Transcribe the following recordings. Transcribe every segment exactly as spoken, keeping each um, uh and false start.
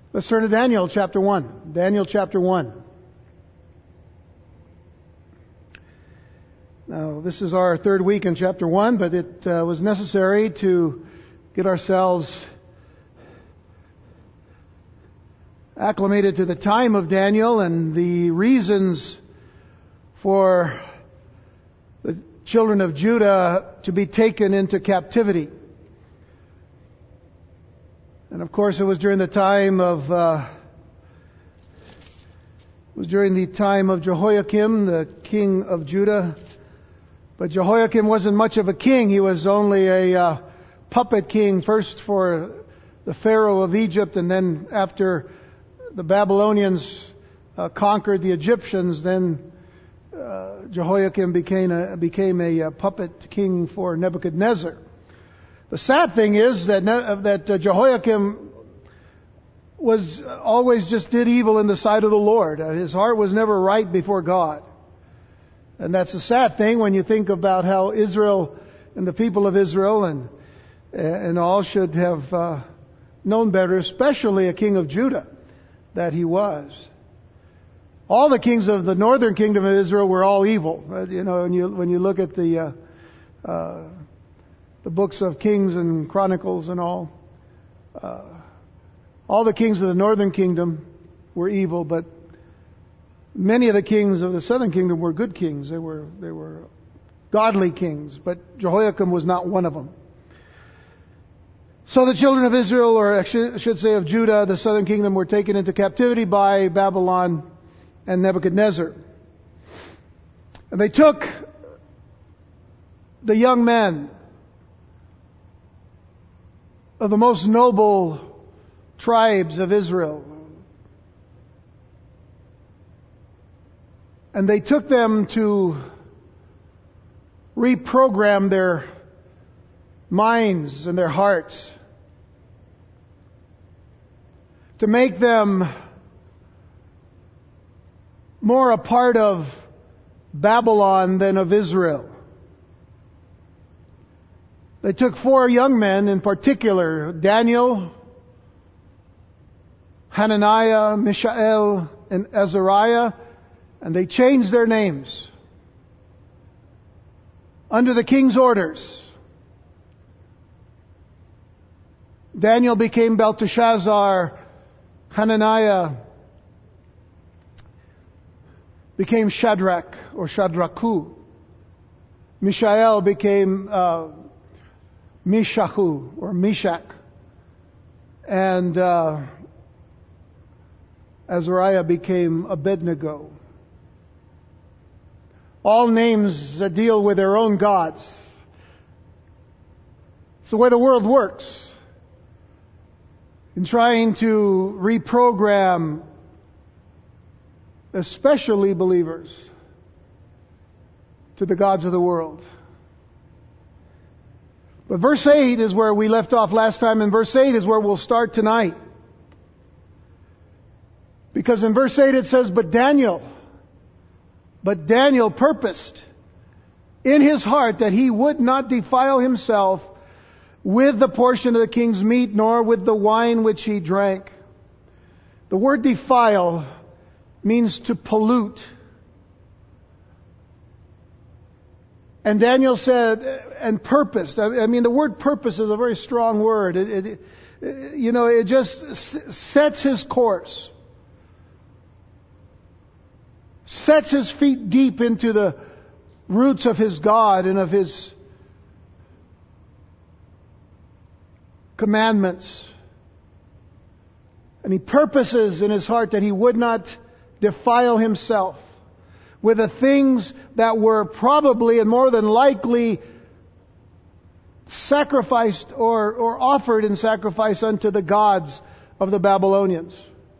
Let's turn to Daniel chapter one. Daniel chapter one. Now, this is our third week in chapter one, but it uh, was necessary to get ourselves acclimated to the time of Daniel and the reasons for the children of Judah to be taken into captivity. And of course, it was during the time of uh, it was during the time of Jehoiakim, the king of Judah. But Jehoiakim wasn't much of a king. He was only a uh, puppet king, first for the Pharaoh of Egypt, and then after the Babylonians uh, conquered the Egyptians, then uh, Jehoiakim became a, became a uh, puppet king for Nebuchadnezzar. The sad thing is that that uh, Jehoiakim was always just did evil in the sight of the Lord. Uh, his heart was never right before God. And that's a sad thing when you think about how Israel and the people of Israel and and all should have uh, known better, especially a king of Judah that he was. All the kings of the northern kingdom of Israel were all evil. Uh, you know, when you when you look at the uh, uh, the books of Kings and Chronicles and all. Uh, all the kings of the northern kingdom were evil, but many of the kings of the southern kingdom were good kings. They were they were godly kings, but Jehoiakim was not one of them. So the children of Israel, or I should say of Judah, the southern kingdom, were taken into captivity by Babylon and Nebuchadnezzar. And they took the young men of the most noble tribes of Israel. And they took them to reprogram their minds and their hearts, to make them more a part of Babylon than of Israel. They took four young men in particular, Daniel, Hananiah, Mishael, and Azariah, and they changed their names under the king's orders. Daniel became Belteshazzar, Hananiah became Shadrach or Shadrachu, Mishael became uh, Mishahu or Meshach, and uh, Azariah became Abednego. All names that deal with their own gods. It's the way the world works. In trying to reprogram, especially believers, to the gods of the world. But verse eight is where we left off last time, and verse eight is where we'll start tonight. Because in verse eight it says, But Daniel, but Daniel purposed in his heart that he would not defile himself with the portion of the king's meat, nor with the wine which he drank. The word defile means to pollute. And Daniel said, and purposed. I mean, the word purpose is a very strong word. It, it, it, you know, it just sets his course. Sets his feet deep into the roots of his God and of his commandments. And he purposes in his heart that he would not defile himself with the things that were probably and more than likely sacrificed or, or offered in sacrifice unto the gods of the Babylonians.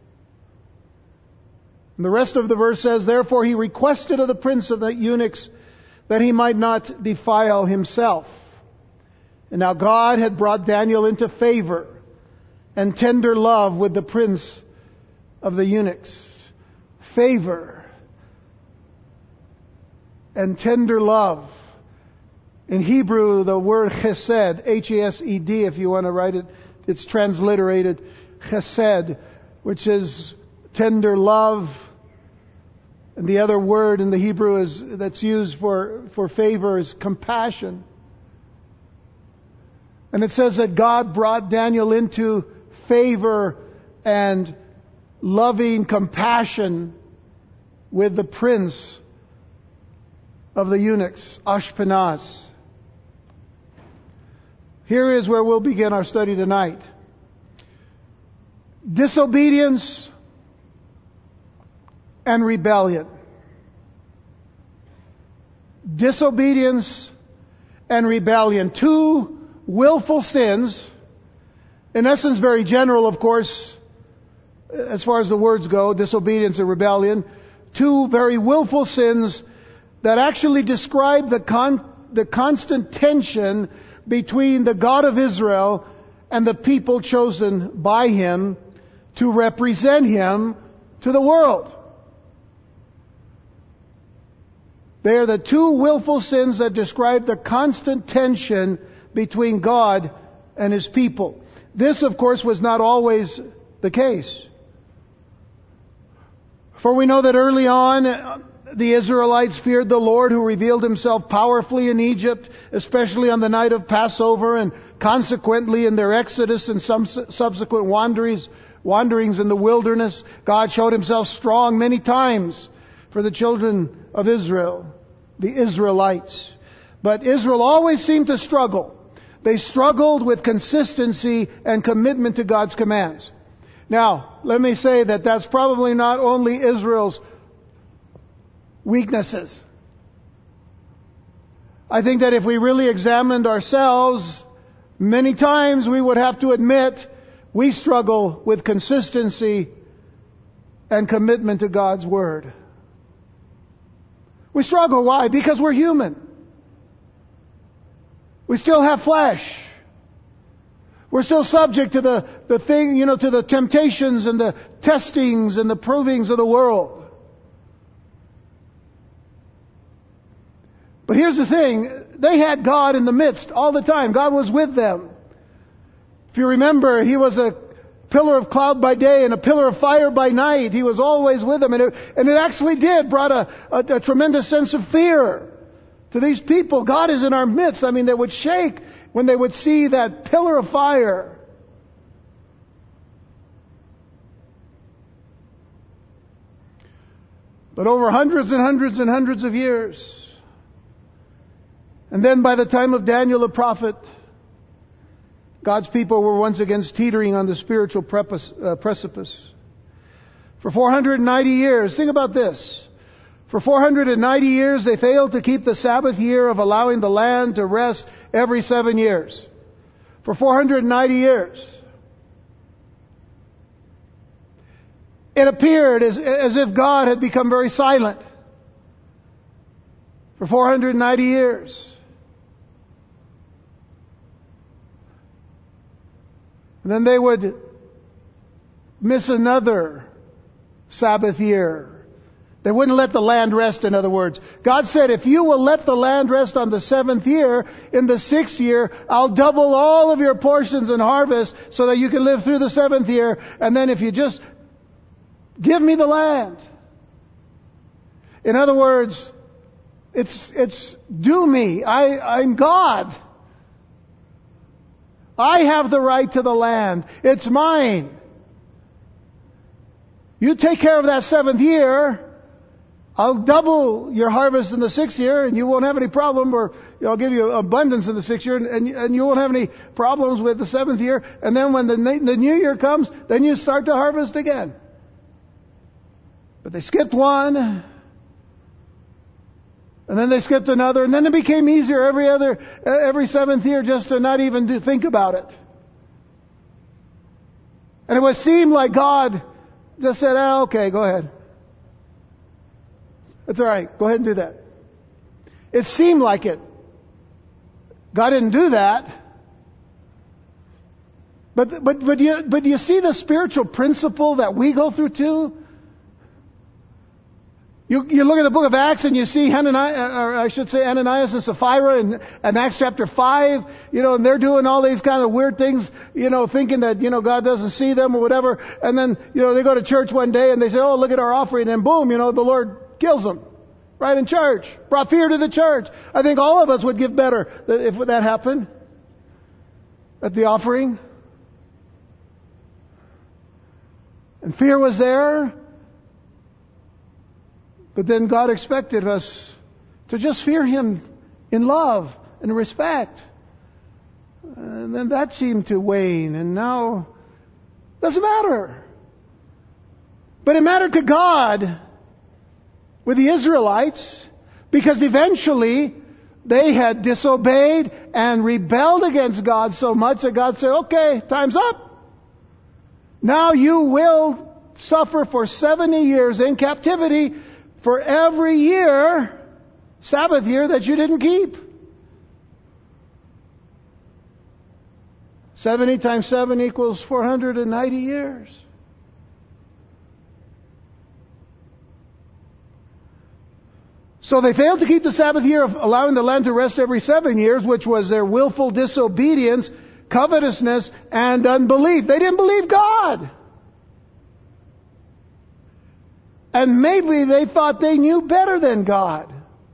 And the rest of the verse says, Therefore he requested of the prince of the eunuchs that he might not defile himself. And now God had brought Daniel into favor and tender love with the prince of the eunuchs. Favor and tender love. In Hebrew, the word chesed, H E S E D, if you want to write it, it's transliterated chesed. which is tender love. And the other word in the Hebrew is that's used for, for favor is compassion. And it says that God brought Daniel into favor and loving compassion with the prince of the eunuchs, Ashpenaz. Here is where we'll begin our study tonight. Disobedience and rebellion. Disobedience and rebellion. Two willful sins, in essence very general, of course, as far as the words go, disobedience and rebellion. Two very willful sins that actually describe the con- the constant tension between the God of Israel and the people chosen by Him to represent Him to the world. They are the two willful sins that describe the constant tension between God and His people. This, of course, was not always the case. For we know that early on, the Israelites feared the Lord, who revealed Himself powerfully in Egypt, especially on the night of Passover, and consequently in their exodus and some subsequent wanderings, wanderings in the wilderness. God showed Himself strong many times for the children of Israel, the Israelites. But Israel always seemed to struggle. They struggled with consistency and commitment to God's commands. Now, let me say that that's probably not only Israel's weaknesses. I think that if we really examined ourselves, many times we would have to admit we struggle with consistency and commitment to God's Word. We struggle. Why? Because we're human. We still have flesh. We're still subject to the, the thing, you know, to the temptations and the testings and the provings of the world. But here's the thing. They had God in the midst all the time. God was with them. If you remember, He was a pillar of cloud by day and a pillar of fire by night. He was always with them. And it, and it actually did brought a, a, a tremendous sense of fear to these people. God is in our midst. I mean, they would shake when they would see that pillar of fire. But over hundreds and hundreds and hundreds of years, and then by the time of Daniel the prophet, God's people were once again teetering on the spiritual precipice. For four hundred ninety years, think about this. For four hundred ninety years, they failed to keep the Sabbath year of allowing the land to rest every seven years. For four hundred ninety years. It appeared as, as if God had become very silent. For four hundred ninety years. And then they would miss another Sabbath year. They wouldn't let the land rest, in other words. God said, if you will let the land rest on the seventh year, in the sixth year, I'll double all of your portions and harvest so that you can live through the seventh year. And then if you just give me the land. In other words, it's, it's do me. I, I'm God. I have the right to the land. It's mine. You take care of that seventh year. I'll double your harvest in the sixth year, and you won't have any problem. Or you know, I'll give you abundance in the sixth year, and, and, and you won't have any problems with the seventh year. And then when the, the new year comes, then you start to harvest again. But they skipped one. And then they skipped another, and then it became easier every other, every seventh year just to not even do, think about it. And it would seem like God just said, oh, okay, go ahead. It's all right. Go ahead and do that. It seemed like it. God didn't do that. But, but, but, you, but you see the spiritual principle that we go through too? You, you look at the book of Acts and you see Hananiah, or I should say Ananias and Sapphira in, in Acts chapter five, you know, and they're doing all these kind of weird things, you know, thinking that, you know, God doesn't see them or whatever. And then, you know, they go to church one day and they say, oh, look at our offering. And boom, you know, the Lord kills them right in church. Brought fear to the church. I think all of us would give better if that happened at the offering. And fear was there. But then God expected us to just fear Him in love and respect. And then that seemed to wane, and now it doesn't matter. But it mattered to God with the Israelites, because eventually they had disobeyed and rebelled against God so much that God said, okay, time's up. Now you will suffer for seventy years in captivity for every year, Sabbath year, that you didn't keep. seventy times seven equals four hundred ninety years. So they failed to keep the Sabbath year of allowing the land to rest every seven years, which was their willful disobedience, covetousness, and unbelief. They didn't believe God. And maybe they thought they knew better than God.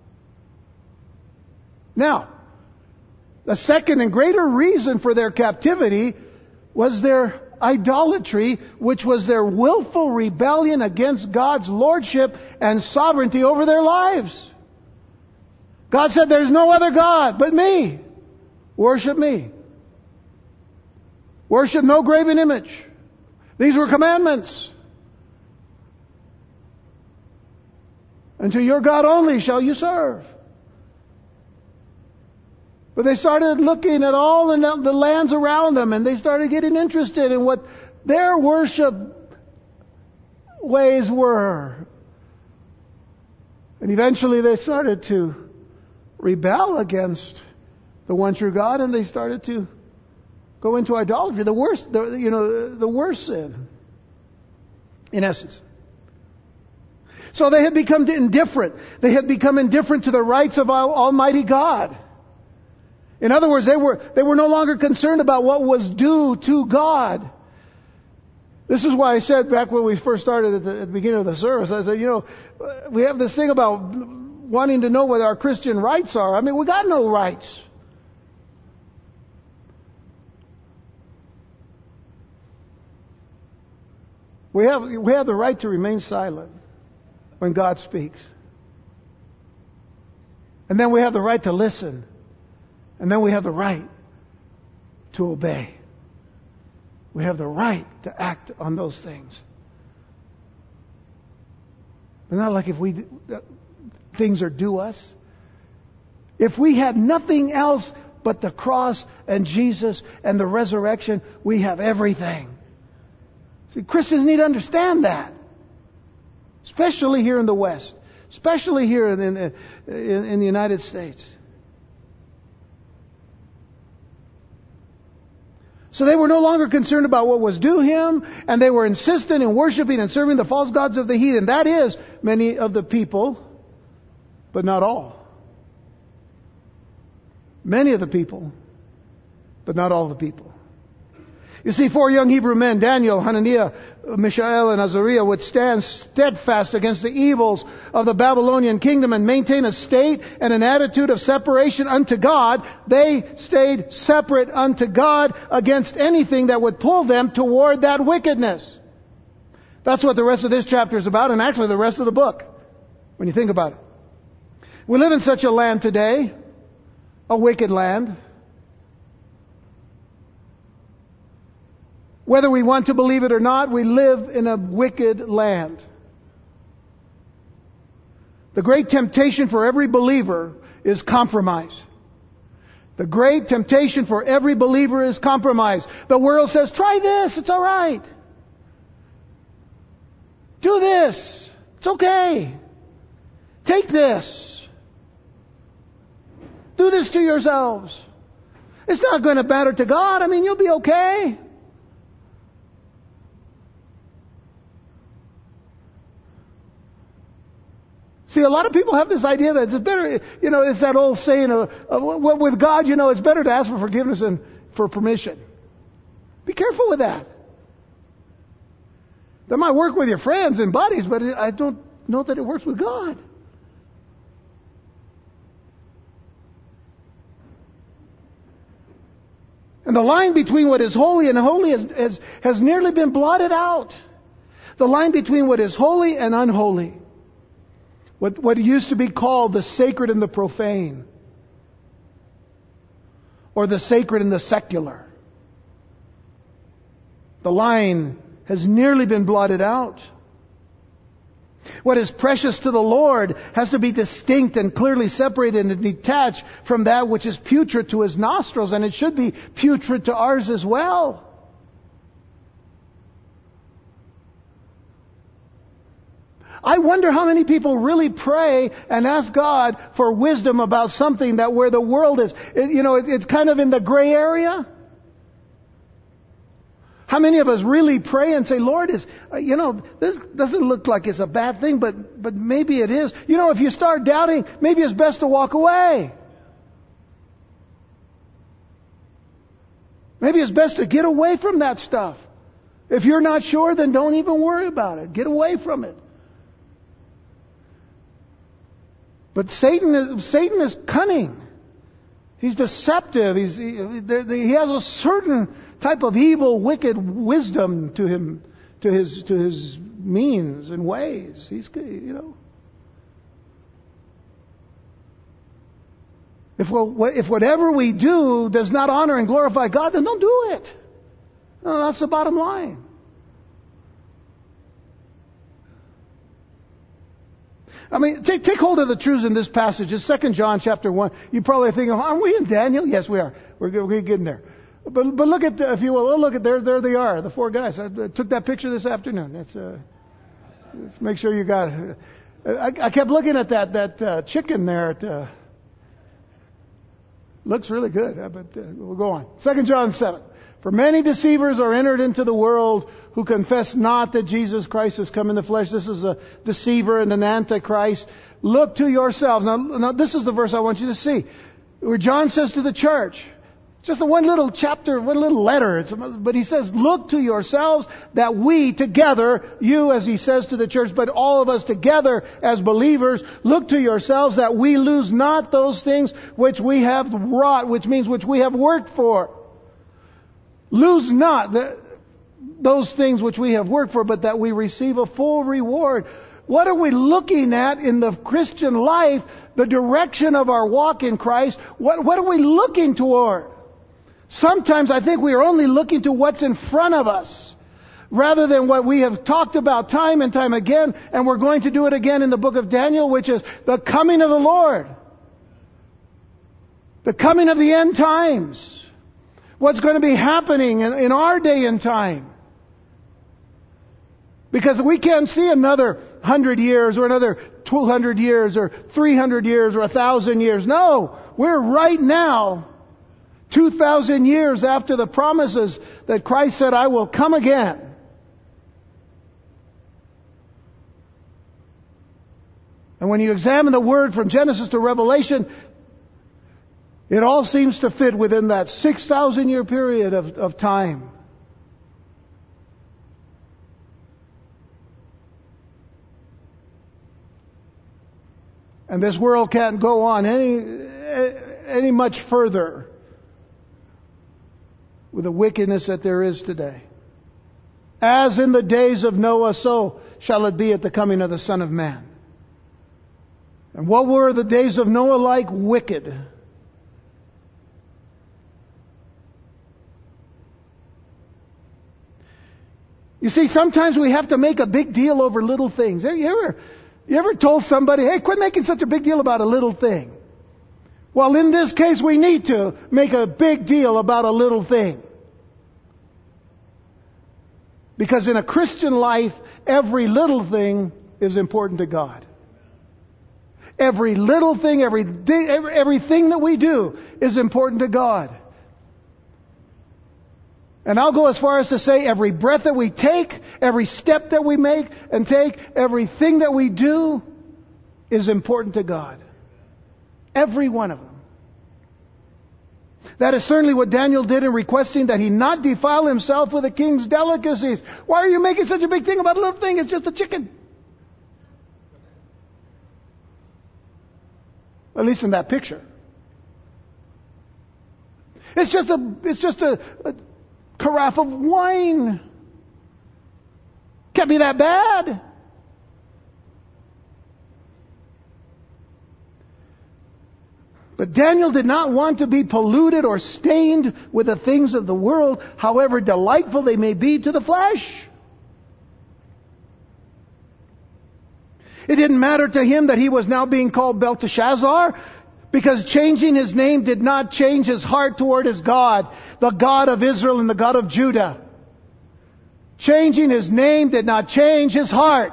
Now, the second and greater reason for their captivity was their idolatry, which was their willful rebellion against God's lordship and sovereignty over their lives. God said, there's no other God but me. Worship me. Worship no graven image. These were commandments. And to your God only shall you serve. But they started looking at all the, the lands around them, and they started getting interested in what their worship ways were. And eventually they started to rebel against the one true God, and they started to go into idolatry. The worst, the, you know, the worst sin, in essence. So they had become indifferent. They had become indifferent to the rights of Almighty God. In other words, they were, they were no longer concerned about what was due to God. This is why I said back when we first started at the, at the beginning of the service, I said, you know, we have this thing about wanting to know what our Christian rights are. I mean, we got no rights. We have, we have the right to remain silent when God speaks. And then we have the right to listen. And then we have the right to obey. We have the right to act on those things. But not like if we things are due us. If we had nothing else but the cross and Jesus and the resurrection, we have everything. See, Christians need to understand that. Especially here in the West. Especially here in, in, in, in the United States. So they were no longer concerned about what was due Him, and they were insistent in worshiping and serving the false gods of the heathen. That is, many of the people, but not all. Many of the people, but not all the people. You see, four young Hebrew men, Daniel, Hananiah, Mishael, and Azariah, would stand steadfast against the evils of the Babylonian kingdom and maintain a state and an attitude of separation unto God. They stayed separate unto God against anything that would pull them toward that wickedness. That's what the rest of this chapter is about, and actually the rest of the book, when you think about it. We live in such a land today, a wicked land. Whether we want to believe it or not, we live in a wicked land. The great temptation for every believer is compromise. The great temptation for every believer is compromise. The world says, try this, it's all right. Do this, it's okay. Take this. Do this to yourselves. It's not going to matter to God. I mean, you'll be okay. See, a lot of people have this idea that it's better, you know, it's that old saying of, of well, with God, you know, it's better to ask for forgiveness than for permission. Be careful with that. That might work with your friends and buddies, but I don't know that it works with God. And the line between what is holy and unholy has, has, has nearly been blotted out. The line between what is holy and unholy. What, what used to be called the sacred and the profane. Or the sacred and the secular. The line has nearly been blotted out. What is precious to the Lord has to be distinct and clearly separated and detached from that which is putrid to His nostrils, and it should be putrid to ours as well. I wonder how many people really pray and ask God for wisdom about something that where the world is, you know, it's kind of in the gray area. How many of us really pray and say, Lord, is you know, this doesn't look like it's a bad thing, but but maybe it is. You know, if you start doubting, maybe it's best to walk away. Maybe it's best to get away from that stuff. If you're not sure, then don't even worry about it. Get away from it. But Satan is, Satan is cunning. He's deceptive. He's, he, he has a certain type of evil, wicked wisdom to him, to his to his means and ways. He's, you know. If we'll, if whatever we do does not honor and glorify God, then don't do it. No, that's the bottom line. I mean, take take hold of the truths in this passage. It's Second John chapter one. You probably think, aren't we in Daniel? Yes, we are. We're, we're getting there. But but look at, if you will, oh, look at there. There they are, the four guys. I took that picture this afternoon. That's uh, let's make sure you got it. I, I kept looking at that that uh, chicken there. It, uh, looks really good, but uh, we'll go on. Second John seven. For many deceivers are entered into the world who confess not that Jesus Christ has come in the flesh. This is a deceiver and an antichrist. Look to yourselves. Now, now this is the verse I want you to see. Where John says to the church, just a one little chapter, one little letter. It's, but he says, look to yourselves that we together, you as he says to the church, but all of us together as believers, look to yourselves that we lose not those things which we have wrought, which means which we have worked for. Lose not the, those things which we have worked for, but that we receive a full reward. What are we looking at in the Christian life? The direction of our walk in Christ. What, what are we looking toward? Sometimes I think we are only looking to what's in front of us, rather than what we have talked about time and time again, and we're going to do it again in the book of Daniel, which is the coming of the Lord. The coming of the end times. What's going to be happening in, in our day and time. Because we can't see another hundred years or another two hundred years or three hundred years or a thousand years. No, we're right now, two thousand years after the promises that Christ said, I will come again. And when you examine the Word from Genesis to Revelation, it all seems to fit within that six thousand year period of, of time. And this world can't go on any, any much further with the wickedness that there is today. As in the days of Noah, so shall it be at the coming of the Son of Man. And what were the days of Noah like? Wicked. You see, sometimes we have to make a big deal over little things. You ever, you ever told somebody, hey, quit making such a big deal about a little thing? Well, in this case, we need to make a big deal about a little thing. Because in a Christian life, every little thing is important to God. Every little thing, every, every everything that we do is important to God. And I'll go as far as to say every breath that we take, every step that we make and take, everything that we do is important to God. Every one of them. That is certainly what Daniel did in requesting that he not defile himself with the king's delicacies. Why are you making such a big thing about a little thing? It's just a chicken. At least in that picture. It's just a, it's just a, a carafe of wine. Can't be that bad. But Daniel did not want to be polluted or stained with the things of the world, however delightful they may be to the flesh. It didn't matter to him that he was now being called Belteshazzar, because changing his name did not change his heart toward his God, the God of Israel and the God of Judah. Changing his name did not change his heart.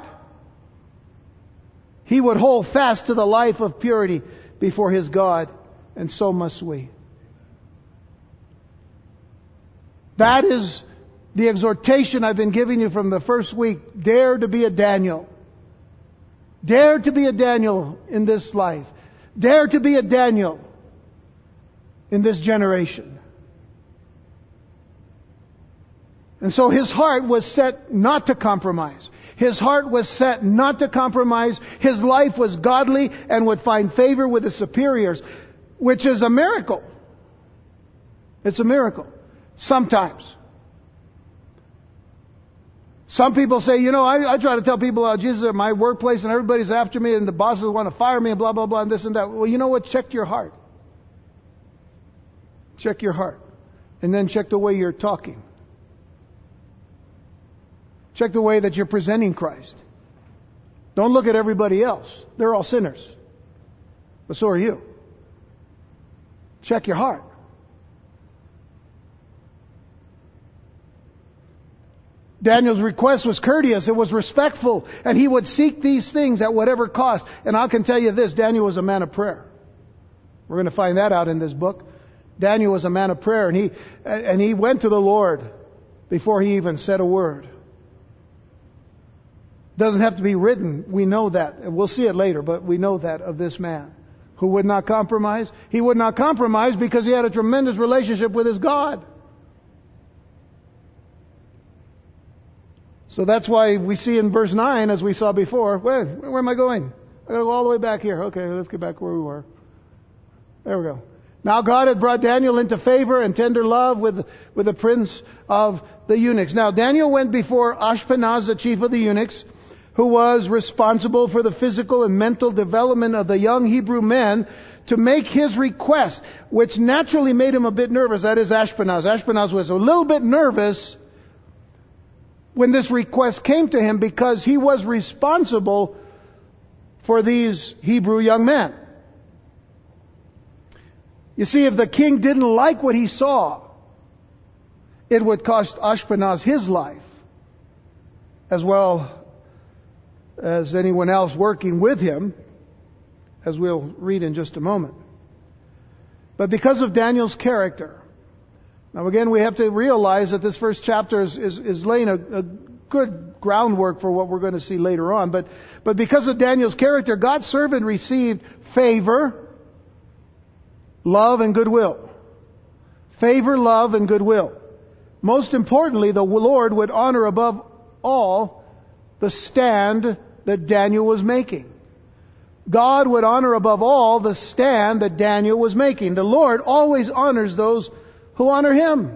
He would hold fast to the life of purity before his God, and so must we. That is the exhortation I've been giving you from the first week. Dare to be a Daniel. Dare to be a Daniel in this life. Dare to be a Daniel in this generation. And so his heart was set not to compromise. His heart was set not to compromise. His life was godly and would find favor with his superiors, which is a miracle. It's a miracle. Sometimes. Some people say, you know, I, I try to tell people about Jesus at my workplace and everybody's after me and the bosses want to fire me and blah, blah, blah, and this and that. Well, you know what? Check your heart. Check your heart. And then check the way you're talking. Check the way that you're presenting Christ. Don't look at everybody else. They're all sinners. But so are you. Check your heart. Daniel's request was courteous. It was respectful. And he would seek these things at whatever cost. And I can tell you this, Daniel was a man of prayer. We're going to find that out in this book. Daniel was a man of prayer. And he, and he went to the Lord before he even said a word. Doesn't have to be written. We know that. We'll see it later, but we know that of this man who would not compromise. He would not compromise because he had a tremendous relationship with his God. So that's why we see in verse nine, as we saw before, where, where am I going? I gotta go all the way back here. Okay, let's get back where we were. There we go. Now God had brought Daniel into favor and tender love with, with the prince of the eunuchs. Now Daniel went before Ashpenaz, the chief of the eunuchs, who was responsible for the physical and mental development of the young Hebrew men, to make his request, which naturally made him a bit nervous. That is Ashpenaz. Ashpenaz was a little bit nervous when this request came to him, because he was responsible for these Hebrew young men. You see, if the king didn't like what he saw, it would cost Ashpenaz his life, as well as anyone else working with him, as we'll read in just a moment. But because of Daniel's character, now again we have to realize that this first chapter is, is, is laying a, a good groundwork for what we're going to see later on. But, but because of Daniel's character, God's servant received favor, love, and goodwill. Favor, love, and goodwill. Most importantly, the Lord would honor above all the stand that Daniel was making. God would honor above all the stand that Daniel was making. The Lord always honors those who honor Him.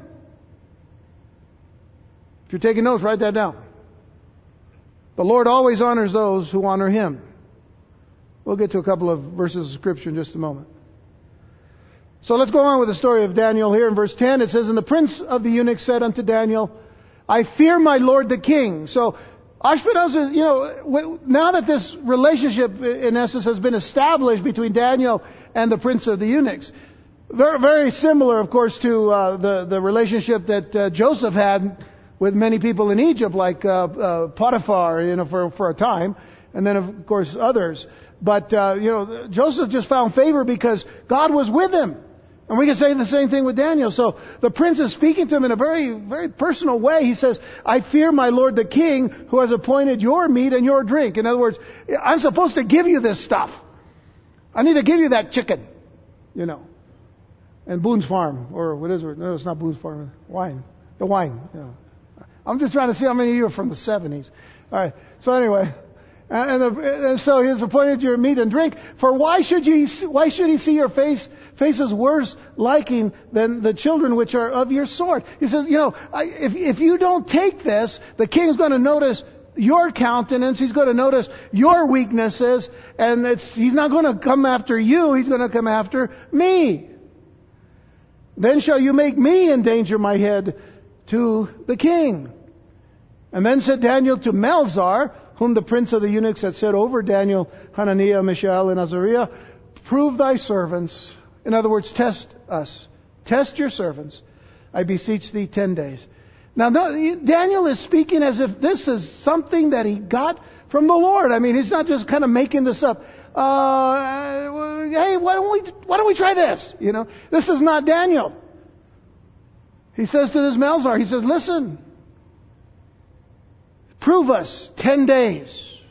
If you're taking notes, write that down. The Lord always honors those who honor Him. We'll get to a couple of verses of Scripture in just a moment. So let's go on with the story of Daniel here in verse ten. It says, "And the prince of the eunuchs said unto Daniel, I fear my lord the king." So Ashpenaz is, you know, now that this relationship in essence has been established between Daniel and the prince of the eunuchs, very, very similar, of course, to uh, the, the relationship that uh, Joseph had with many people in Egypt, like uh, uh, Potiphar, you know, for, for a time, and then, of course, others. But, uh, you know, Joseph just found favor because God was with him. And we can say the same thing with Daniel. So the prince is speaking to him in a very, very personal way. He says, I fear my lord the king who has appointed your meat and your drink. In other words, I'm supposed to give you this stuff. I need to give you that chicken, you know. And Boone's Farm, or what is it? No, it's not Boone's Farm. Wine. The wine, you know. I'm just trying to see how many of you are from the seventies. All right. So anyway, and, the, and so he has appointed your meat and drink. For why should you? Why should he see your face faces worse liking than the children which are of your sort? He says, you know, I, if if you don't take this, the king's going to notice your countenance. He's going to notice your weaknesses, and it's he's not going to come after you. He's going to come after me. Then shall you make me endanger my head to the king. And then said Daniel to Melzar, whom the prince of the eunuchs had set over Daniel, Hananiah, Mishael, and Azariah, prove thy servants. In other words, test us. Test your servants. I beseech thee ten days. Now, Daniel is speaking as if this is something that he got from the Lord. I mean, he's not just kind of making this up. Uh, hey, why don't we, why don't we try this? You know, this is not Daniel. He says to this Melzar, he says, listen, prove us ten days.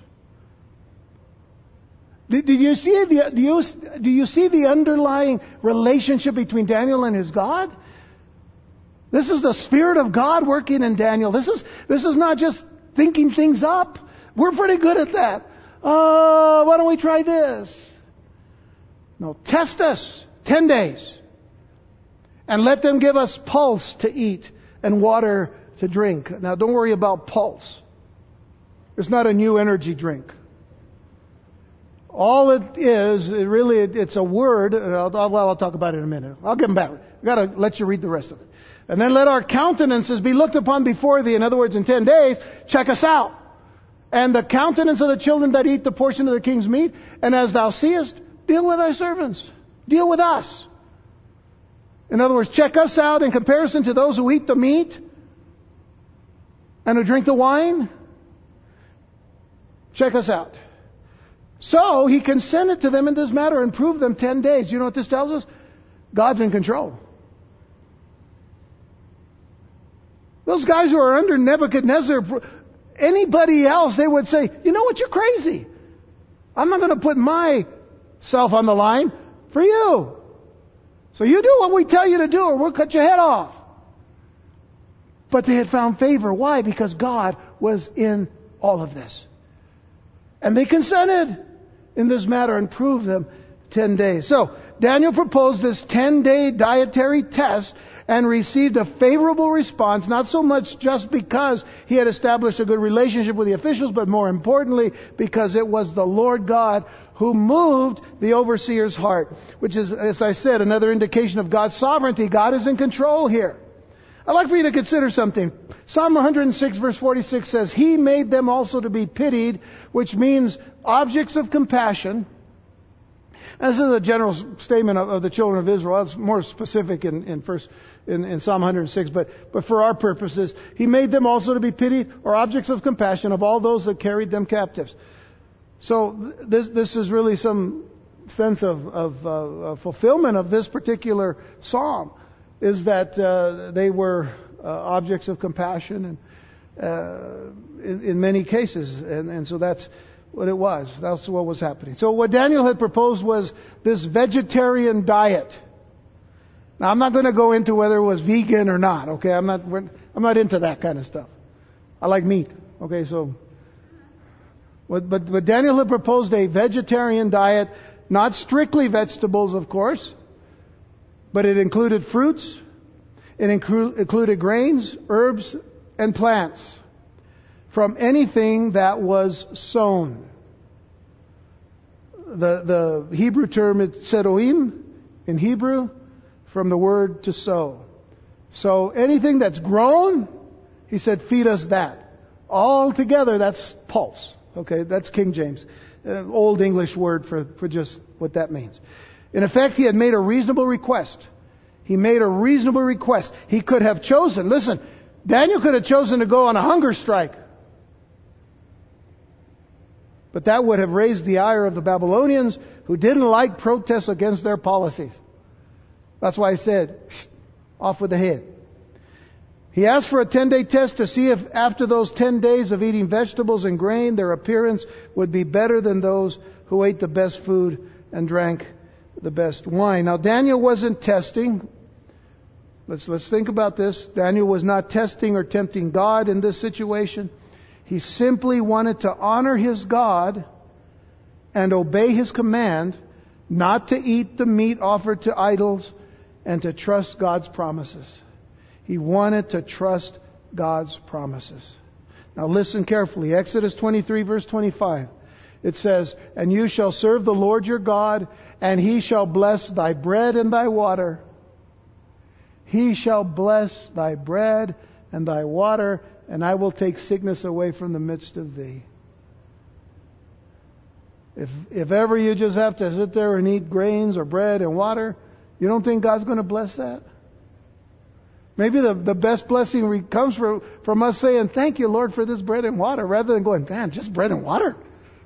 Did, did you see the, do you, do you see the underlying relationship between Daniel and his God? This is the Spirit of God working in Daniel. This is, this is not just thinking things up. We're pretty good at that. Uh, why don't we try this? No, test us ten days. And let them give us pulse to eat and water to drink. Now, don't worry about pulse. It's not a new energy drink. All it is, it really, it's a word. I'll, well, I'll talk about it in a minute. I'll get back. I've got to let you read the rest of it. And then let our countenances be looked upon before thee. In other words, in ten days, check us out. And the countenance of the children that eat the portion of the king's meat. And as thou seest, deal with thy servants. Deal with us. In other words, check us out in comparison to those who eat the meat and who drink the wine. Check us out. So he consented to them in this matter and proved them ten days. You know what this tells us? God's in control. Those guys who are under Nebuchadnezzar, anybody else, they would say, you know what, you're crazy. I'm not going to put myself on the line for you. So you do what we tell you to do or we'll cut your head off. But they had found favor. Why? Because God was in all of this. And they consented in this matter and proved them ten days. So Daniel proposed this ten-day dietary test and received a favorable response, not so much just because he had established a good relationship with the officials, but more importantly, because it was the Lord God who moved the overseer's heart, which is, as I said, another indication of God's sovereignty. God is in control here. I'd like for you to consider something. Psalm one hundred six verse forty-six says, He made them also to be pitied, which means objects of compassion. And this is a general statement of, of the children of Israel. It's more specific in, in first in, in Psalm one hundred six, but, but for our purposes, He made them also to be pitied or objects of compassion of all those that carried them captives. So this this is really some sense of, of uh, fulfillment of this particular psalm, is that uh, they were uh, objects of compassion and uh, in, in many cases, and, and so that's what it was. That's what was happening. So what Daniel had proposed was this vegetarian diet. Now I'm not going to go into whether it was vegan or not. Okay, I'm not. I'm not into that kind of stuff. I like meat. Okay, so. But, but, but Daniel had proposed a vegetarian diet, not strictly vegetables, of course, but it included fruits, it inclu- included grains, herbs, and plants from anything that was sown. The, the Hebrew term is sedoim in Hebrew, from the word to sow. So anything that's grown, he said, feed us that. All together, that's pulse. Okay, that's King James. Uh, old English word for, for just what that means. In effect, he had made a reasonable request. He made a reasonable request. He could have chosen, listen, Daniel could have chosen to go on a hunger strike. But that would have raised the ire of the Babylonians, who didn't like protests against their policies. That's why I said, off with the head. He asked for a ten-day test to see if after those ten days of eating vegetables and grain, their appearance would be better than those who ate the best food and drank the best wine. Now, Daniel wasn't testing. Let's, let's think about this. Daniel was not testing or tempting God in this situation. He simply wanted to honor his God and obey his command not to eat the meat offered to idols and to trust God's promises. He wanted to trust God's promises. Now listen carefully. Exodus twenty-three verse twenty-five. It says, "And you shall serve the Lord your God, and He shall bless thy bread and thy water. He shall bless thy bread and thy water, and I will take sickness away from the midst of thee." If, if ever you just have to sit there and eat grains or bread and water, you don't think God's going to bless that? Maybe the, the best blessing comes from, from us saying, "Thank you, Lord, for this bread and water," rather than going, "Man, just bread and water."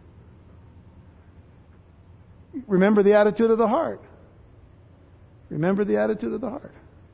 Remember the attitude of the heart. Remember the attitude of the heart.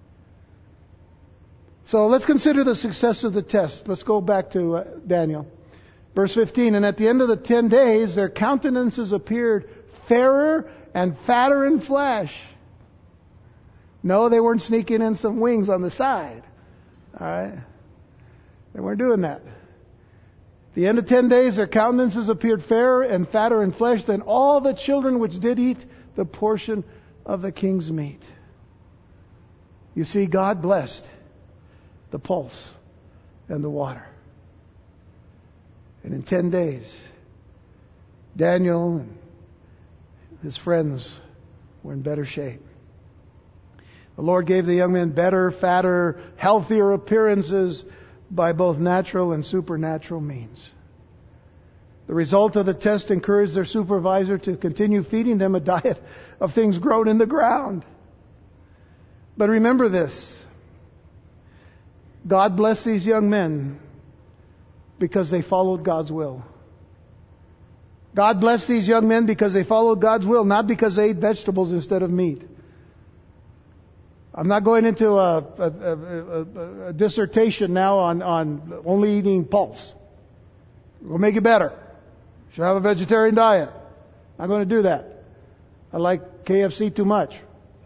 So let's consider the success of the test. Let's go back to uh, Daniel. Verse fifteen, "And at the end of the ten days, their countenances appeared fairer and fatter in flesh." No, they weren't sneaking in some wings on the side. All right? They weren't doing that. At the end of ten days, their countenances appeared fairer and fatter in flesh than all the children which did eat the portion of the king's meat. You see, God blessed the pulse and the water. And in ten days, Daniel and his friends were in better shape. The Lord gave the young men better, fatter, healthier appearances by both natural and supernatural means. The result of the test encouraged their supervisor to continue feeding them a diet of things grown in the ground. But remember this. God blessed these young men because they followed God's will. God blessed these young men because they followed God's will, not because they ate vegetables instead of meat. I'm not going into a, a, a, a dissertation now on, on only eating pulse. We'll make it better. You should have a vegetarian diet. I'm not going to do that. I like K F C too much.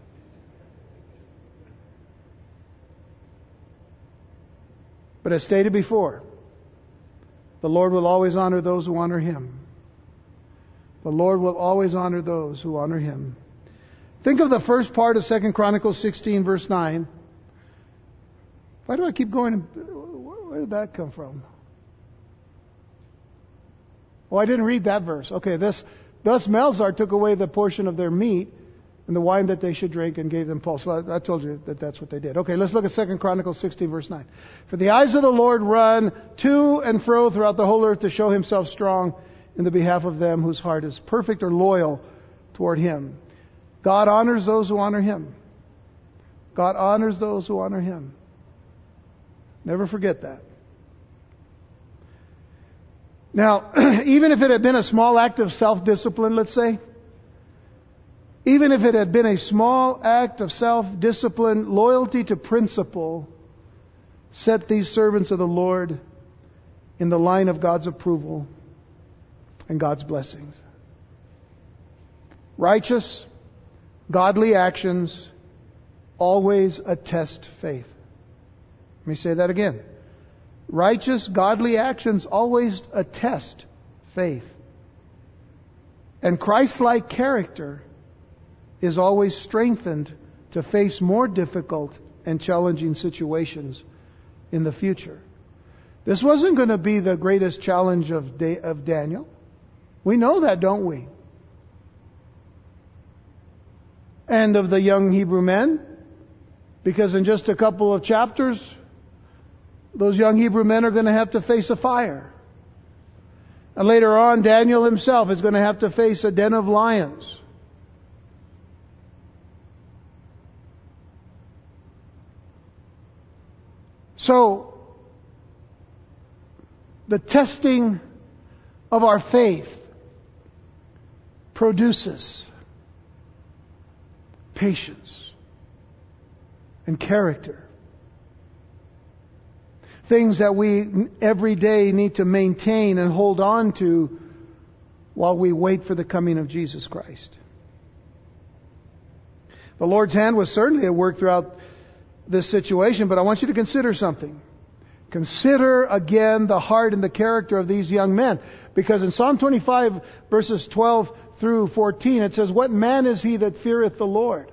But as stated before, the Lord will always honor those who honor Him. The Lord will always honor those who honor Him. Think of the first part of Second Chronicles sixteen, verse nine. Why do I keep going? Where did that come from? Oh, I didn't read that verse. Okay, this, thus Melzar took away the portion of their meat and the wine that they should drink and gave them pulse. Well, I, I told you that that's what they did. Okay, let's look at Second Chronicles sixteen, verse nine. "For the eyes of the Lord run to and fro throughout the whole earth to show Himself strong in the behalf of them whose heart is perfect or loyal toward Him." God honors those who honor Him. God honors those who honor Him. Never forget that. Now, even if it had been a small act of self-discipline, let's say, even if it had been a small act of self-discipline, loyalty to principle set these servants of the Lord in the line of God's approval and God's blessings. Righteous, godly actions always attest faith. Let me say that again. Righteous, godly actions always attest faith. And Christ-like character is always strengthened to face more difficult and challenging situations in the future. This wasn't going to be the greatest challenge of, da- of Daniel. We know that, don't we? And of the young Hebrew men, because in just a couple of chapters, those young Hebrew men are going to have to face a fire. And later on, Daniel himself is going to have to face a den of lions. So, the testing of our faith produces patience, and character. Things that we every day need to maintain and hold on to while we wait for the coming of Jesus Christ. The Lord's hand was certainly at work throughout this situation, but I want you to consider something. Consider again the heart and the character of these young men. Because in Psalm twenty-five, verses twelve through fourteen, it says, "What man is he that feareth the Lord?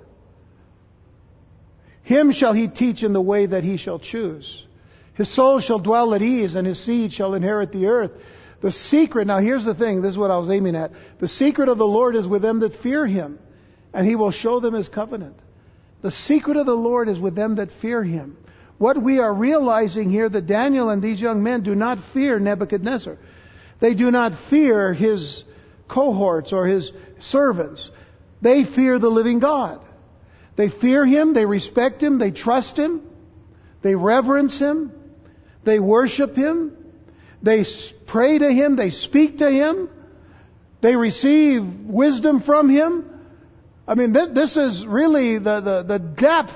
Him shall he teach in the way that he shall choose. His soul shall dwell at ease, and his seed shall inherit the earth. The secret," now here's the thing, this is what I was aiming at. "The secret of the Lord is with them that fear Him, and He will show them His covenant." The secret of the Lord is with them that fear Him. What we are realizing here, that Daniel and these young men do not fear Nebuchadnezzar. They do not fear his cohorts or his servants. They fear the living God. They fear Him, they respect Him, they trust Him, they reverence Him, they worship Him, they pray to Him, they speak to Him, they receive wisdom from Him. I mean, this, this is really the, the, the depth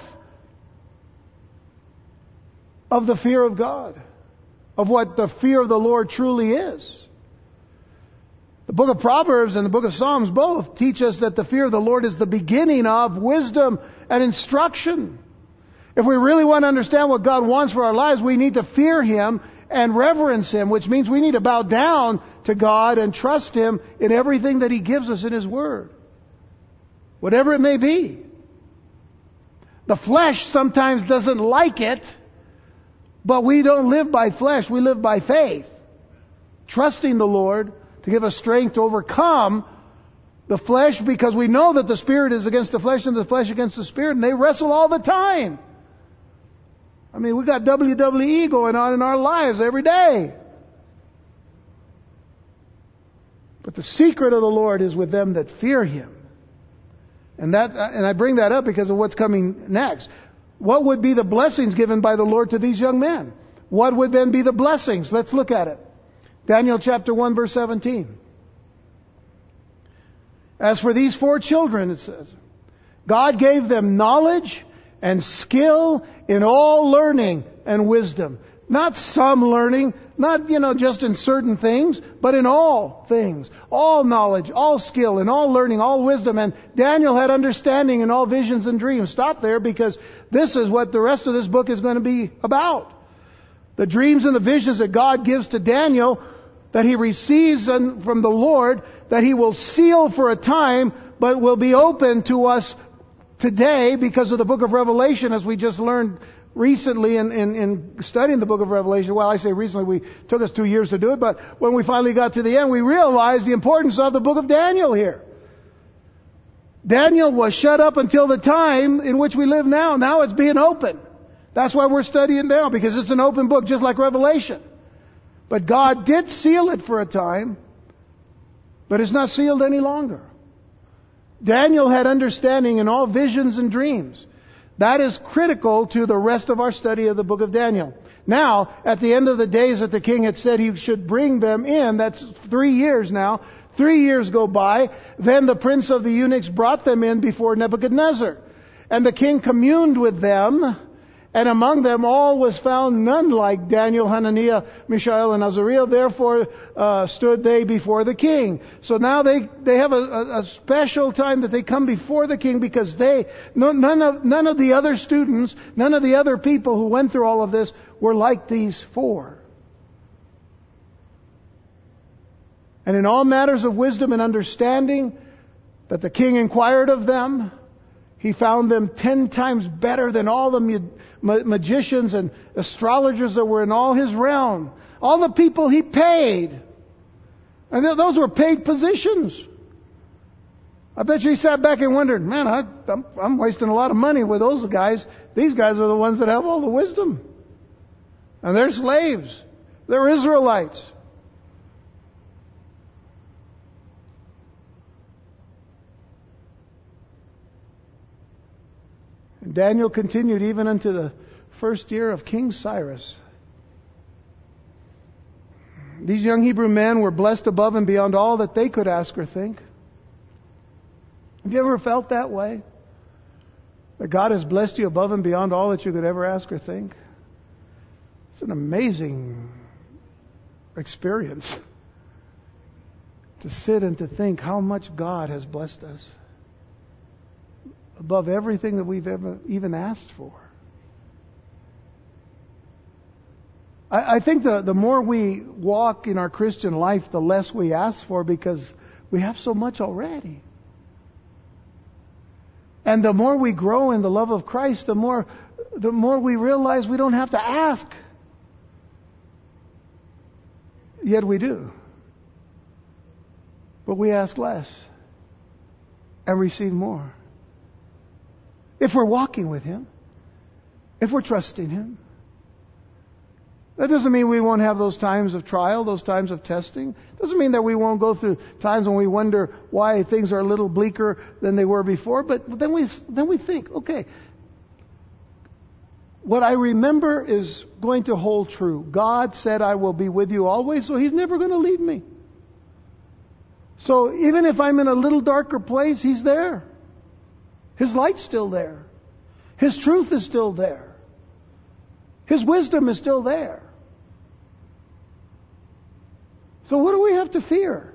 of the fear of God, of what the fear of the Lord truly is. The book of Proverbs and the book of Psalms both teach us that the fear of the Lord is the beginning of wisdom and instruction. If we really want to understand what God wants for our lives, we need to fear Him and reverence Him, which means we need to bow down to God and trust Him in everything that He gives us in His Word. Whatever it may be. The flesh sometimes doesn't like it, but we don't live by flesh, we live by faith. Trusting the Lord to give us strength to overcome the flesh, because we know that the Spirit is against the flesh and the flesh against the Spirit, and they wrestle all the time. I mean, we got W W E going on in our lives every day. But the secret of the Lord is with them that fear Him. And that, and I bring that up because of what's coming next. What would be the blessings given by the Lord to these young men? What would then be the blessings? Let's look at it. Daniel chapter one, verse seventeen. As for these four children, it says, God gave them knowledge and skill in all learning and wisdom. Not some learning, not, you know, just in certain things, but in all things. All knowledge, all skill, in all learning, all wisdom. And Daniel had understanding in all visions and dreams. Stop there, because this is what the rest of this book is going to be about. The dreams and the visions that God gives to Daniel, that he receives from the Lord, that he will seal for a time, but will be open to us today because of the book of Revelation, as we just learned recently in, in, in studying the book of Revelation. Well, I say recently, we took us two years to do it, but when we finally got to the end, we realized the importance of the book of Daniel here. Daniel was shut up until the time in which we live now. Now it's being open. That's why we're studying now, because it's an open book, just like Revelation. But God did seal it for a time, but it's not sealed any longer. Daniel had understanding in all visions and dreams. That is critical to the rest of our study of the book of Daniel. Now, at the end of the days that the king had said he should bring them in, that's three years now, three years go by, then the prince of the eunuchs brought them in before Nebuchadnezzar. And the king communed with them, and among them all was found none like Daniel, Hananiah, Mishael, and Azariah. Therefore uh, stood they before the king. So now they, they have a, a special time that they come before the king, because they no, none of none of the other students, none of the other people who went through all of this were like these four. And in all matters of wisdom and understanding that the king inquired of them, he found them ten times better than all the ma- magicians and astrologers that were in all his realm. All the people he paid. And th- those were paid positions. I bet you he sat back and wondered, man, I, I'm, I'm wasting a lot of money with those guys. These guys are the ones that have all the wisdom. And they're slaves. They're Israelites. Daniel continued even unto the first year of King Cyrus. These young Hebrew men were blessed above and beyond all that they could ask or think. Have you ever felt that way? That God has blessed you above and beyond all that you could ever ask or think. It's an amazing experience to sit and to think how much God has blessed us above everything that we've ever even asked for. I, I think the, the more we walk in our Christian life, the less we ask for, because we have so much already. And the more we grow in the love of Christ, the more, the more we realize we don't have to ask. Yet we do. But we ask less and receive more. If we're walking with Him, if we're trusting Him. That doesn't mean we won't have those times of trial, those times of testing. Doesn't mean that we won't go through times when we wonder why things are a little bleaker than they were before. But then we then we think, okay, what I remember is going to hold true. God said, I will be with you always, so He's never going to leave me. So even if I'm in a little darker place, He's there. His light's still there. His truth is still there. His wisdom is still there. So what do we have to fear?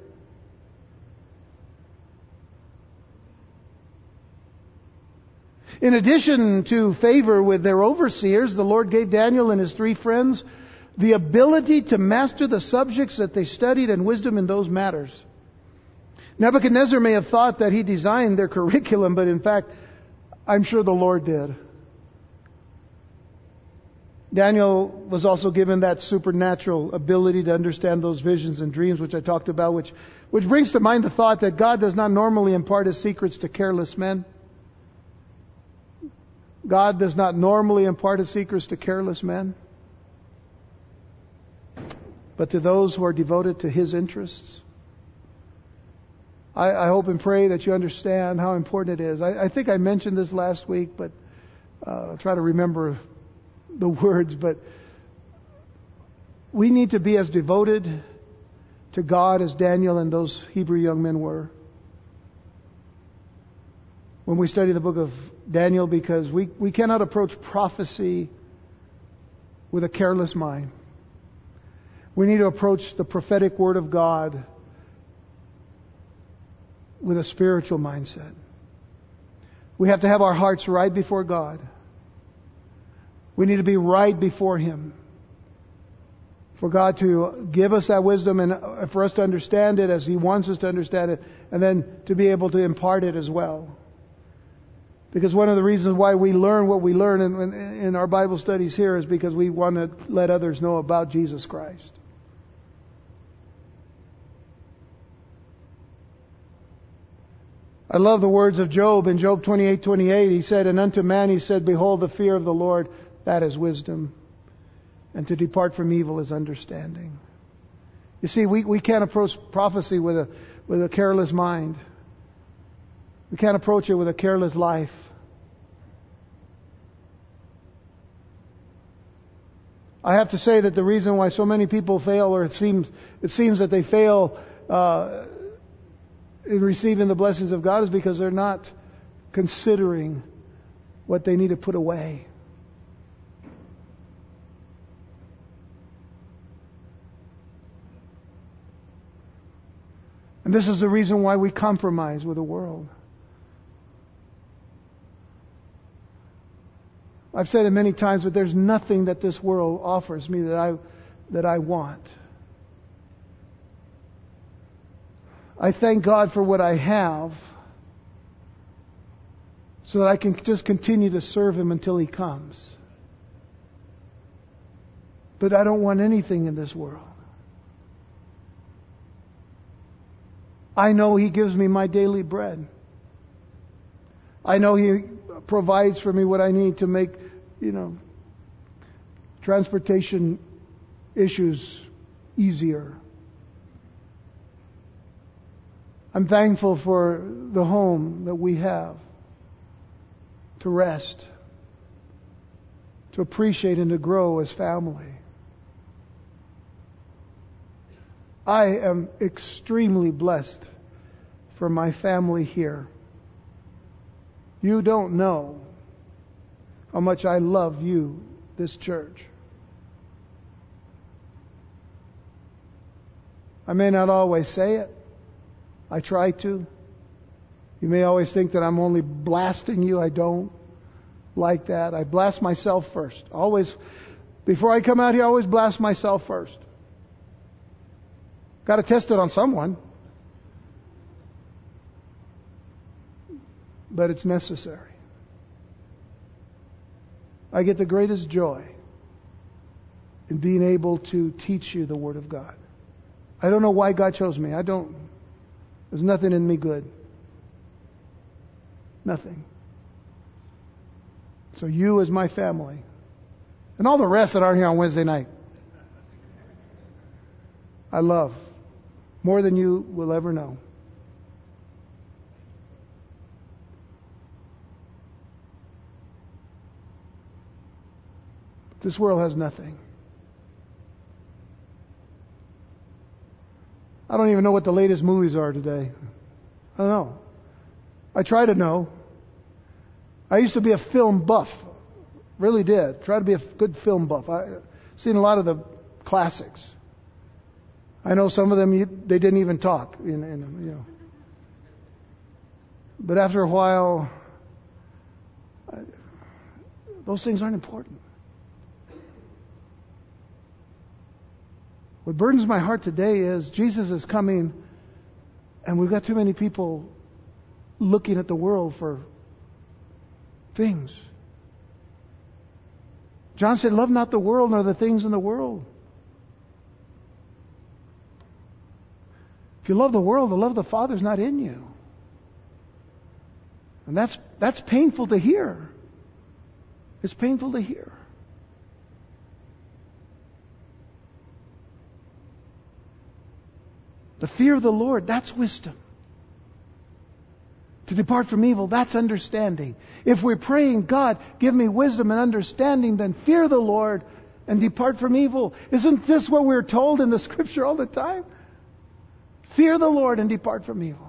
In addition to favor with their overseers, the Lord gave Daniel and his three friends the ability to master the subjects that they studied and wisdom in those matters. Nebuchadnezzar may have thought that he designed their curriculum, but in fact, I'm sure the Lord did. Daniel was also given that supernatural ability to understand those visions and dreams which I talked about, which, which brings to mind the thought that God does not normally impart His secrets to careless men. God does not normally impart His secrets to careless men, but to those who are devoted to His interests. I, I hope and pray that you understand how important it is. I, I think I mentioned this last week, but uh, I'll try to remember the words. But we need to be as devoted to God as Daniel and those Hebrew young men were when we study the book of Daniel, because we, we cannot approach prophecy with a careless mind. We need to approach the prophetic word of God with a spiritual mindset. We have to have our hearts right before God. We need to be right before Him, for God to give us that wisdom and for us to understand it as He wants us to understand it, and then to be able to impart it as well. Because one of the reasons why we learn what we learn in, in our Bible studies here is because we want to let others know about Jesus Christ. I love the words of Job in Job twenty-eight twenty-eight. He said, and unto man He said, behold, the fear of the Lord, that is wisdom. And to depart from evil is understanding. You see, we, we can't approach prophecy with a, with a careless mind. We can't approach it with a careless life. I have to say that the reason why so many people fail, or it seems it seems that they fail uh, in receiving the blessings of God, is because they're not considering what they need to put away. And this is the reason why we compromise with the world. I've said it many times, but there's nothing that this world offers me that I that I want. I thank God for what I have, so that I can just continue to serve Him until He comes. But I don't want anything in this world. I know He gives me my daily bread. I know He provides for me what I need to make, you know, transportation issues easier. I'm thankful for the home that we have to rest, to appreciate and to grow as family. I am extremely blessed for my family here. You don't know how much I love you, this church. I may not always say it. I try to. You may always think that I'm only blasting you. I don't like that. I blast myself first. Always, before I come out here, I always blast myself first. Got to test it on someone. But it's necessary. I get the greatest joy in being able to teach you the Word of God. I don't know why God chose me. I don't. There's nothing in me good. Nothing. So you as my family. And all the rest that aren't here on Wednesday night. I love. More than you will ever know. But this world has nothing. I don't even know what the latest movies are today. I don't know. I try to know. I used to be a film buff. Really did. Try to be a good film buff. I've seen a lot of the classics. I know some of them, you, they didn't even talk. In, in, you know. But after a while, I, those things aren't important. What burdens my heart today is Jesus is coming, and we've got too many people looking at the world for things. John said, love not the world nor the things in the world. If you love the world, the love of the Father is not in you. And that's that's painful to hear. It's painful to hear. The fear of the Lord, that's wisdom. To depart from evil, that's understanding. If we're praying, God, give me wisdom and understanding, then fear the Lord and depart from evil. Isn't this what we're told in the Scripture all the time? Fear the Lord and depart from evil.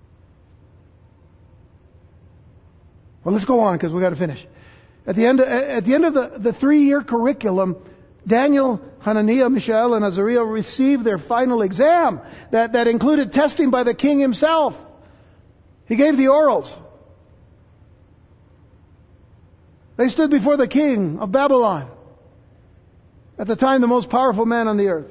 Well, let's go on because we've got to finish. At the end of, at the, end of the, the three-year curriculum, Daniel, Hananiah, Mishael, and Azariah received their final exam that, that included testing by the king himself. He gave the orals. They stood before the king of Babylon, at the time the most powerful man on the earth.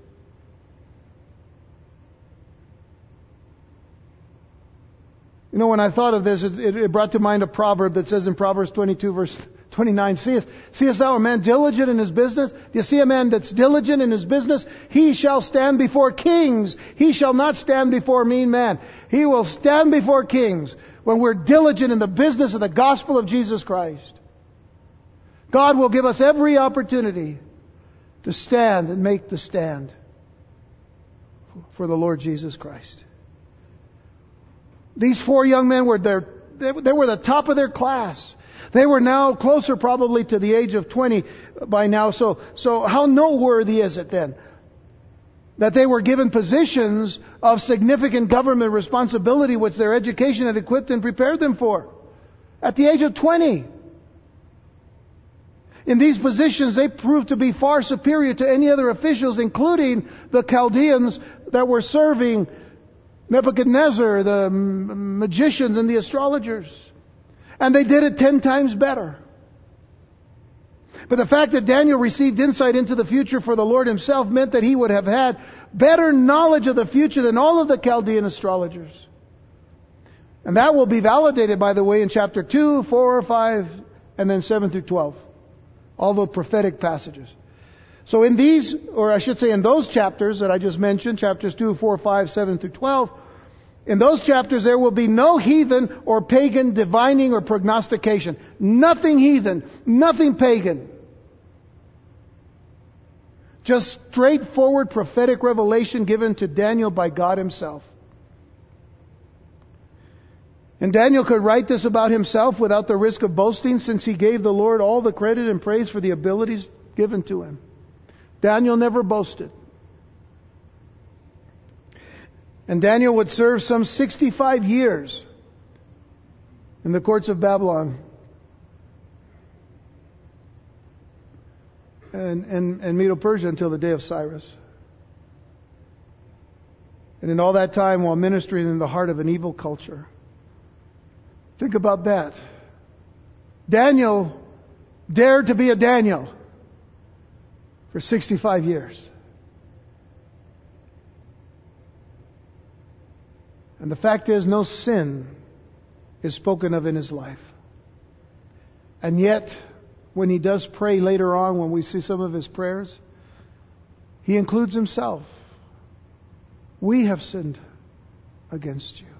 You know, when I thought of this, it, it, it brought to mind a proverb that says in Proverbs twenty-two, verse twenty-nine, Seest, seest thou a man diligent in his business? Do you see a man that's diligent in his business? He shall stand before kings. He shall not stand before mean man. He will stand before kings when we're diligent in the business of the gospel of Jesus Christ. God will give us every opportunity to stand and make the stand for the Lord Jesus Christ. These four young men were there. They were the top of their class. They were now closer probably to the age of twenty by now. So, so how noteworthy is it then that they were given positions of significant government responsibility which their education had equipped and prepared them for at the age of twenty? In these positions, they proved to be far superior to any other officials, including the Chaldeans that were serving Nebuchadnezzar, the magicians and the astrologers. And they did it ten times better. But the fact that Daniel received insight into the future for the Lord Himself meant that he would have had better knowledge of the future than all of the Chaldean astrologers. And that will be validated, by the way, in chapter two, four, five, and then seven through twelve. All the prophetic passages. So in these, or I should say in those chapters that I just mentioned, chapters two, four, five, seven through twelve, in those chapters there will be no heathen or pagan divining or prognostication. Nothing heathen, nothing pagan. Just straightforward prophetic revelation given to Daniel by God Himself. And Daniel could write this about himself without the risk of boasting, since he gave the Lord all the credit and praise for the abilities given to him. Daniel never boasted. And Daniel would serve some sixty-five years in the courts of Babylon. and, and, and Medo-Persia until the day of Cyrus. And in all that time, while ministering in the heart of an evil culture. Think about that. Daniel dared to be a Daniel for sixty-five years. And the fact is, no sin is spoken of in his life. And yet, when he does pray later on, when we see some of his prayers, he includes himself. We have sinned against you.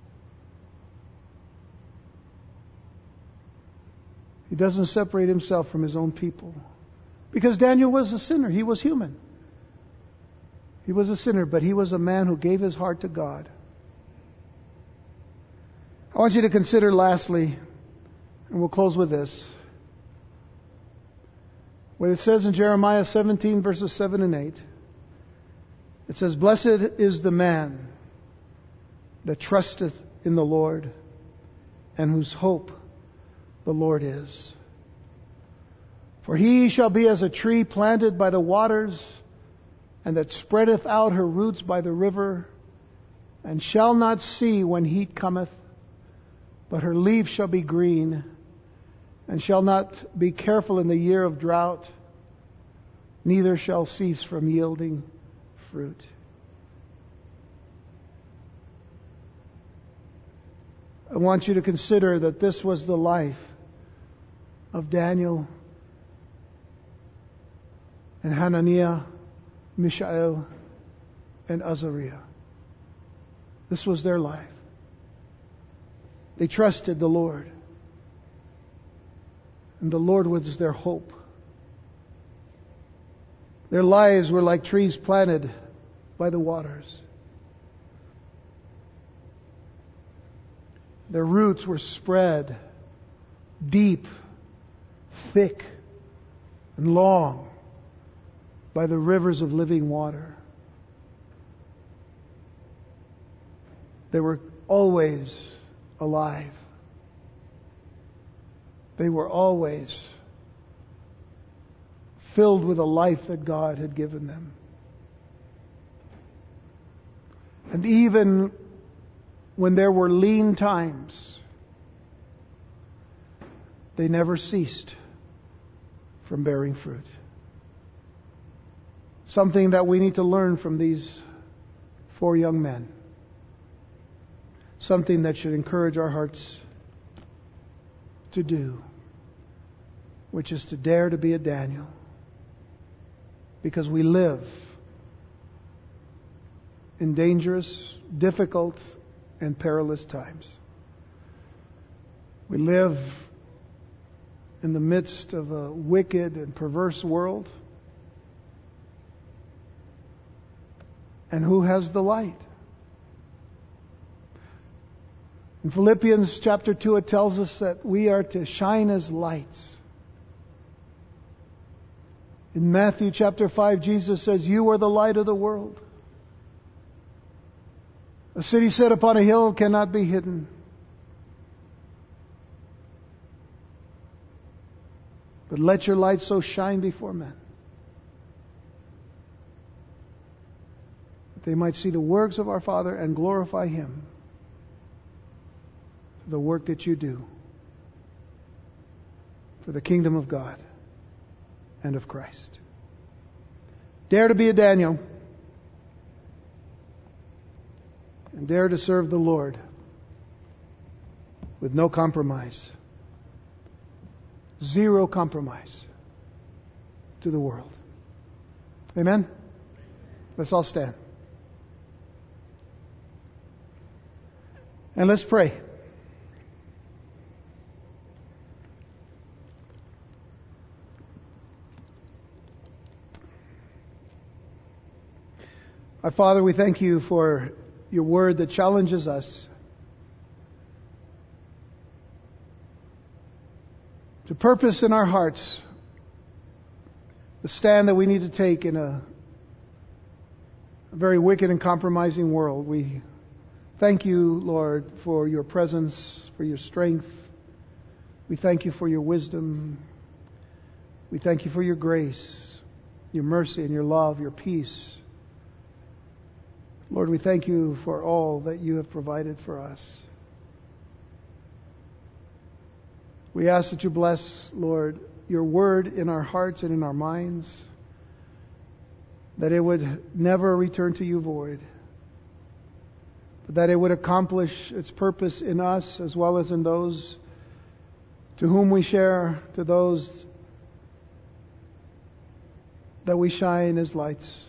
He doesn't separate himself from his own people. Because Daniel was a sinner. He was human. He was a sinner, but he was a man who gave his heart to God. I want you to consider lastly, and we'll close with this, what it says in Jeremiah seventeen, verses seven and eight. It says, "Blessed is the man that trusteth in the Lord, and whose hope the Lord is. For he shall be as a tree planted by the waters, and that spreadeth out her roots by the river, and shall not see when heat cometh, but her leaf shall be green, and shall not be careful in the year of drought, neither shall cease from yielding fruit." I want you to consider that this was the life of Daniel and Hananiah, Mishael, and Azariah. This was their life. They trusted the Lord. And the Lord was their hope. Their lives were like trees planted by the waters. Their roots were spread deep, thick, and long by the rivers of living water. They were always alive. They were always filled with a life that God had given them. And even when there were lean times, they never ceased from bearing fruit. Something that we need to learn from these four young men. Something that should encourage our hearts to do, which is to dare to be a Daniel. Because we live in dangerous, difficult, and perilous times. We live in the midst of a wicked and perverse world. And who has the light? In Philippians chapter two, it tells us that we are to shine as lights. In Matthew chapter five, Jesus says, "You are the light of the world." A city set upon a hill cannot be hidden. But let your light so shine before men, that they might see the works of our Father and glorify Him for the work that you do for the kingdom of God and of Christ. Dare to be a Daniel. And dare to serve the Lord with no compromise. Zero compromise to the world. Amen? Let's all stand. And let's pray. Our Father, we thank you for your word that challenges us to purpose in our hearts the stand that we need to take in a, a very wicked and compromising world. We thank you, Lord, for your presence, for your strength. We thank you for your wisdom. We thank you for your grace, your mercy, and your love, your peace. Lord, we thank you for all that you have provided for us. We ask that you bless, Lord, your word in our hearts and in our minds, that it would never return to you void, but that it would accomplish its purpose in us as well as in those to whom we share, to those that we shine as lights.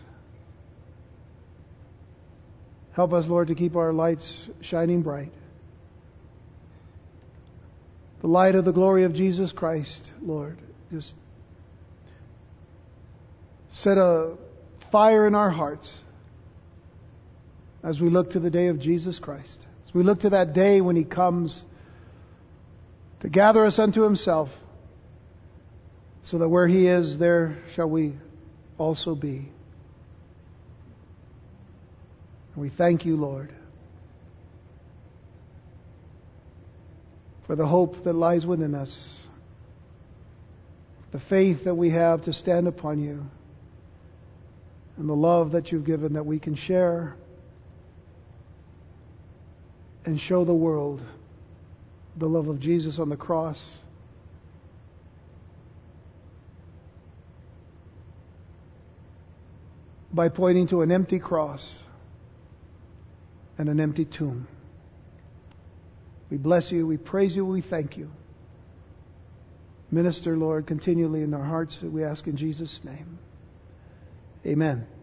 Help us, Lord, to keep our lights shining bright. The light of the glory of Jesus Christ, Lord, just set a fire in our hearts as we look to the day of Jesus Christ. As we look to that day when He comes to gather us unto Himself, so that where He is, there shall we also be. And we thank you, Lord, for the hope that lies within us, the faith that we have to stand upon you, and the love that you've given that we can share and show the world the love of Jesus on the cross. By pointing to an empty cross and an empty tomb. We bless you, we praise you, we thank you. Minister, Lord, continually in our hearts, we ask in Jesus' name. Amen.